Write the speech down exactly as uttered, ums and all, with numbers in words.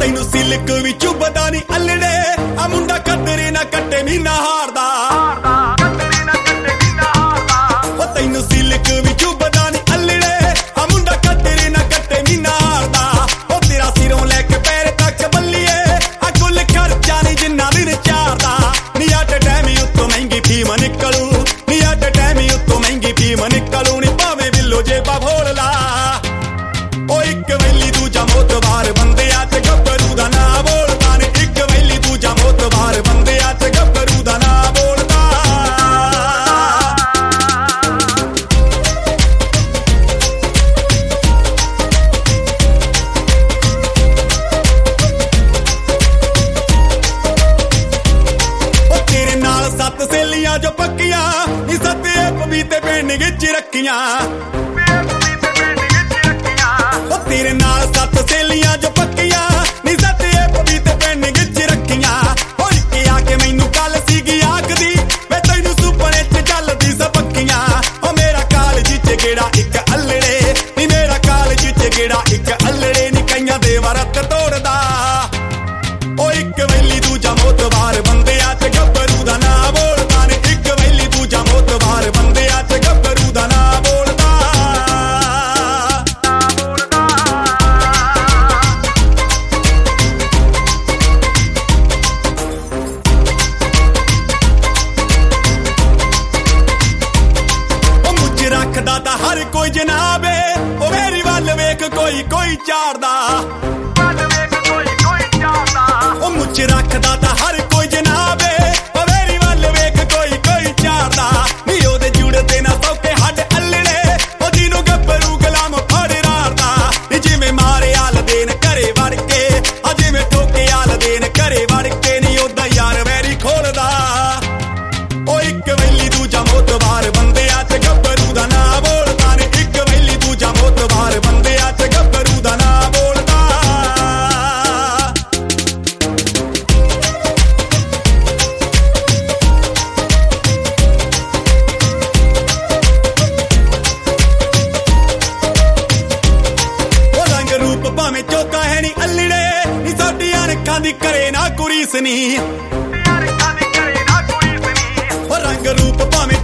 ਤੈਨੂੰ ਸਿਲਕ ਵੀ ਚੁੱਭਦਾ ਨੀ ਅਲੜੇ ਆ ਮੁੰਡਾ ਕਦਰੇ ਨਾ ਕੱਟੇ ਮੀਨਾ ਹਾਰਦਾ ਉਹ ਤੈਨੂੰ ਸਿਲਕ ਵੀ ਚੁੱਭਦਾ ਨੀ ਅਲੜੇ ਆ ਮੁੰਡਾ ਕਦਰੇ ਨਾ ਕੱਟੇ ਮੀਨਾ ਹਾਰਦਾ ਉਹ ਤੇਰਾ ਸਿਰੋਂ ਲੈ ਕੇ ਪੈਰ ਤੱਕ ਬੱਲੀਏ ਆ ਕੁੱਲ ਖਰਚਾ ਨੀ ਜਿੰਨਾ ਦਿਨ ਚਾਰਦਾ ਨੀ ਅੱਟ ਟੈਮੀ ਉੱਤੋਂ ਮਹਿੰਗੀ ਫੀਮ ਨਿਕਲੂ ਨੀ ਅੱਟ ਟੈਮੀ ਉੱਤੋਂ ਮਹਿੰਗੀ ਫੀਮ ਨਿਕਲੂ ਨੀ ਭਾਵੇਂ ਬਿੱਲੋ ਜੇਬਾਂ ਫੋਲ ਲਾ ਉਹ ਇੱਕ ਵੈਲੀ ਦੂਜਾ ਮੋਤਬਾਰ ਬੰਦਿਆਂ ਚ ਗੱਭਰੂ ਦਾ ਨਾਂ ਬੋਲਦਾ ਨੇ ਇੱਕ ਵੈਲੀ ਦੂਜਾ ਮੋਤਬਾਰ ਬੰਦਿਆਂ ਚ ਗੱਭਰੂ ਦਾ ਨਾਂ ਬੋਲਦਾ ਉਹ ਤੇਰੇ ਨਾਲ ਸੱਤ ਸਹੇਲੀਆਂ ਜੋ ਪੱਕੀਆਂ ਨੀ ਸੱਤੇ ਪਪੀਤੇ ਪਿੰਡ ਵਿੱਚ ਰੱਖੀਆਂ ਤੇਰੇ ਨਾਲ ਸੱਤ ਸਹੇਲੀਆਂ ਜੋ ਪੱਕੀਆਂ ਨੀ ਸੱਤੇ ਪਪੀਤੇ ਪਿੰਡ ਵਿੱਚ ਰੱਖੀਆਂ ਹੋਈ ਕੇ ਆ ਕੇ ਮੈਨੂੰ ਕੱਲ ਸੀਗੀ ਆਖਦੀ ਮੈਂ ਤੈਨੂੰ ਸੁਪਨੇ ਚ ਚੱਲਦੀ ਸਪੱਕੀਆਂ ਉਹ ਮੇਰਾ ਕਾਲਜ ਚ ਗੇੜਾ ਇੱਕ ਅਲੜੇ ਨੀ ਮੇਰਾ ਕਾਲਜ ਚ ਗੇੜਾ ਇੱਕ ਅਲੜੇ ਨੀ ਕਈਆਂ ਦੇ ਵਰਤ ਤੋੜਦਾ ਉਹ ਇੱਕ ਵੈਲੀ ਦੂਜਾ ਮੋਤਬਾਰ ਬੰਦਿਆਂ ਚ ਗੱਭਰੂ ਦਾ ਨਾਂ ਬੋਲਦਾ ਨੇ ਇੱਕ ਵੈਲੀ ਦੂਜਾ ਮੋਤਬਾਰ ਬੰਦਿਆਂ ਚ ਗੱਭਰੂ ਦਾ ਨਾਂ ਬੋਲਦਾ ਰੱਖਦਾ ਤਾਂ ਹਰ ਕੋਈ ਜਨਾਬ ਏ ਉਹ ਮੇਰੀ ਵੱਲ ਵੇਖ ਕੋਈ ਕੋਈ ਚਾੜਦਾ ਉਹ ਮੁੱਛ ਰੱਖਦਾ ਤਾਂ ਹਰ ਕੋਈ ਜਨਾਬ ਏ ਉਹ ਮੇਰੀ ਵੱਲ ਵੇਖ ਕੋਈ ਕੋਈ ਚਾੜਦਾ ਨੀ ਉਹਦੇ ਜੁੜਦੇ ਨਾ ਸੌਕੇ ਹੱਡ ਅਲੜੇ ਉਹ ਜਿਹਨੂੰ ਗੱਭਰੂ ਗੁਲਾਮ ਫੜ ਰਾੜਦਾ ਨੀ ਜਿਵੇਂ ਮਾਰੇ ਆਲ ਦੇਣ ਘਰੇ ਵੜ ਕੇ ਆ ਜਿਵੇਂ ਠੋਕੇ ਆਲ ਦੇਣ ਘਰੇ ਵੜ ਕੇ ਨੀ ਉਹਦਾ ਯਾਰ ਵੈਰੀ ਖੋਲਦਾ ਉਹ ਇੱਕ ਵੈਲੀ ਦੂਜਾ ਮੋਤਬਾਰ ਬੰਦਿਆਂ ਚ ਗੱਭਰੂ ਦਾ ਨਾਂ ਬੋਲਦਾ ਨੇ ਇੱਕ ਵੈਲੀ ਦੂਜਾ ਮੋਤਬਾਰ ਬੰਦਿਆਂ ਚ ਗੱਭਰੂ ਦਾ ਨਾਂ ਬੋਲਦਾ ਉਹ ਰੰਗ ਰੂਪ ਭਾਵੇਂ ਚੋਕਾ ਹੈ ਨੀ ਅਲੜੇ ਨੀ ਸਾਡੀਆਂ ਅੱਖਾਂ ਦੀ ਕਰੇ ਨਾ ਕੁਰੀਸ ਨੀ ਉਹ ਰੰਗ ਰੂਪ ਭਾਵੇਂ